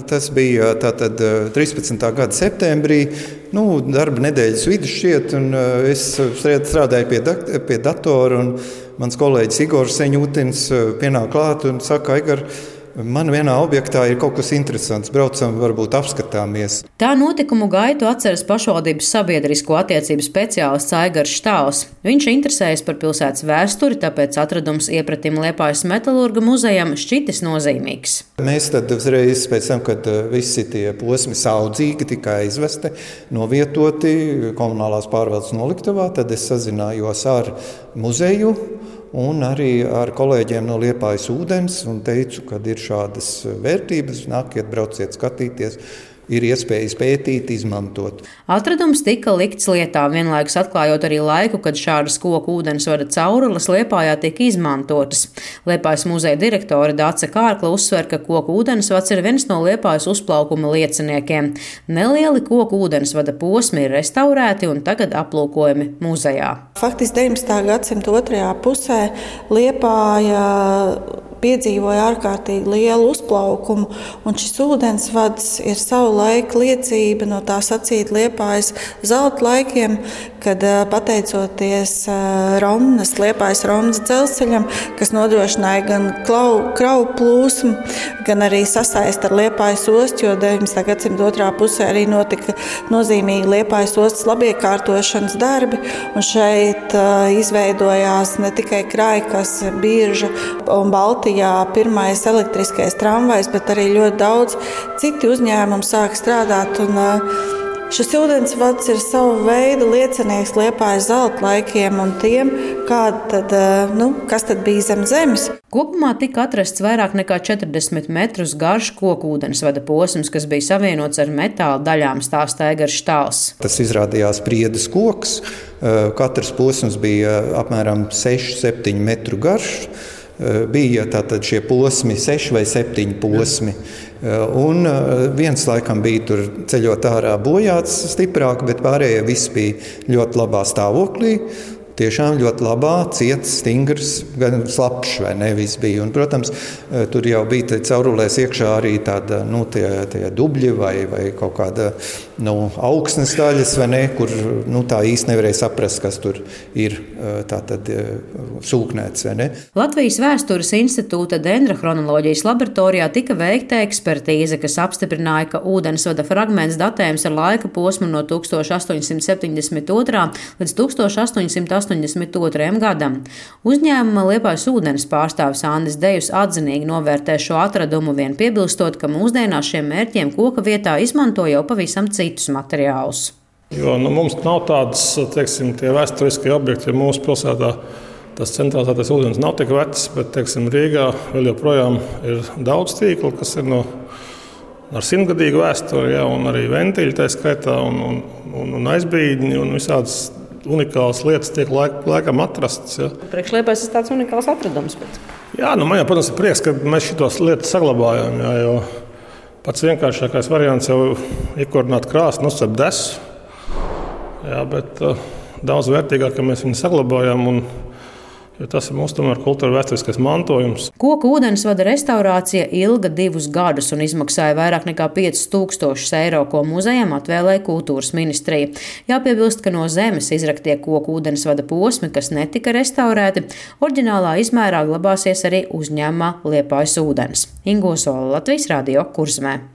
Tas bija tātad 13. gada septembrī, darba nedēļas vidus šķiet, un es strādāju pie datora, un mans kolēģis Igors Seņūtins pienāk klāt un saka: Aigar, man vienā objektā ir kaut kas interesants, braucam, varbūt apskatāmies. Tā notikumu gaitu atceras pašvaldības sabiedrisko attiecību speciālists Aigars Štāls. Viņš interesējas par pilsētas vēsturi, tāpēc atradums iepratim Liepājas metalurga muzejam šķitis nozīmīgs. Mēs tad uzreiz pēc tam, kad visi tie posmi saudzīgi tika aizvesti, novietoti komunālās pārvaldes noliktavā, tad es sazinājos ar muzeju un arī ar kolēģiem no Liepājas ūdens un teicu, ka ir šādas vērtības, nākiet, brauciet skatīties, ir iespējas pētīt, izmantot. Atradums tika likts lietā, vienlaikus atklājot arī laiku, kad šādas koku ūdensvada caurules Liepājā tika izmantotas. Liepājas muzeja direktore Dace Kārkla uzsver, ka koku ūdensvads ir viens no Liepājas uzplaukuma lieciniekiem. Nelieli koku ūdensvada posmi ir restaurēti un tagad aplūkojami muzejā. Faktiski 19. gadsimta otrajā pusē Liepāja piedzīvoja ārkārtīgi lielu uzplaukumu, un šis ūdensvads ir savu laiku liecība no tā sacīt Liepājas zelta laikiem, kad pateicoties Liepājas Romnas dzelzceļam, kas nodrošināja gan kravu plūsmu, gan arī sasaist ar Liepājas ostu, jo 19. gadsimta otrā pusē arī notika nozīmīgi Liepājas ostas labiekārtošanas darbi, un šeit izveidojās ne tikai krājkas, birža un Baltija, pirmais elektriskais tramvajs, bet arī ļoti daudz citi uzņēmumi sāk strādāt. Un šis ūdensvads ir savu veidu liecinieks Liepājas zelta laikiem un tiem, kas tad bija zem zemes. Kopumā tika atrasts vairāk nekā 40 metrus garš koku ūdensvada posms, kas bija savienots ar metāla daļām, stāsta Aigars Štāls. Tas izrādījās priedes koks. Katrs posms bija apmēram 6-7 metru garš. Bija tātad šie posmi, 6 vai 7 posmi. Un viens laikam bija tur ceļot ārā bojāts stiprāk, bet pārējie viss bija ļoti labā stāvoklī. Tiešām ļoti labā, ciets, stingrs, gan slapjš, vai ne, viss bija. Un, protams, tur jau bija caurulēs iekšā arī tāda, tie dubļi vai kaut kāda, augsnes daļas, vai ne, kur, tā īsti nevarēja saprast, kas tur ir tātad sūknēts, vai ne. Latvijas Vēstures institūta dendrohronoloģijas laboratorijā tika veikta ekspertīze, kas apstiprināja, ka ūdensvada fragments datējums ar laika posmu no 1872. līdz 1882. gadam. Uzņēmuma Liepājas ūdens pārstāvis Andris Dejus atzinīgi novērtē šo atradumu, vien piebilstot, ka mūsdienās šiem mērķiem koka vietā izmanto jau pavisam citus materiālus. Jo mums nav tādas, tie vēsturiskie objekti, jo mūsu pilsētā tas centralizētais ūdens nav tik vecs, bet, Rīgā vēl joprojām ir daudz tīklu, kas ir ar 100-gadīgu vēsturi, un arī ventiļi tā skaitā, un aizbīdņi, un visādas unikālas lietas tiek laikam atrastas. Ja. Priekš Liepājas tas tāds unikāls atradums. Jā, man jau, protams, ir prieks, ka mēs šitos lietas saglabājam, jo pats vienkāršākais variants jau iekorināt krāsni, uzcept desu. Jā, bet daudz vērtīgāk, ka mēs viņu saglabājam, jo tas ir mūsu tomēr kultūra vēsturiskais mantojums. Koku ūdensvada restaurācija ilga 2 gadus un izmaksāja vairāk nekā 5000 eiro, ko muzejam atvēlēja kultūras ministrija. Jāpiebilst, ka no zemes izraktie koku ūdensvada posmi, kas netika restaurēti, oriģinālā izmērā glabāsies arī uzņēmumā Liepājas ūdens. Ingo Sola, Latvijas Radio, Kurzemē.